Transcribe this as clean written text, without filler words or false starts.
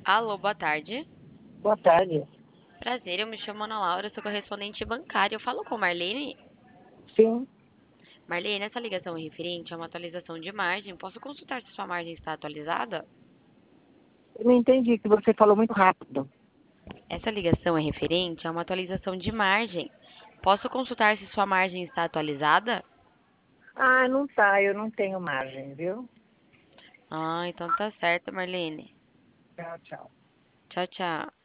Alô, boa tarde. Boa tarde. Prazer, eu me chamo Ana Laura, sou correspondente bancária. Eu falo com Marlene. Sim, Marlene, essa ligação é referente a uma atualização de margem. Posso consultar se sua margem está atualizada? eu não entendi que você falou muito rápido. Essa ligação é referente a uma atualização de margem. Posso consultar se sua margem está atualizada? Ah, não tá, eu não tenho margem, viu? Ah, então tá certo, Marlene. Tchau, tchau. Tchau, tchau.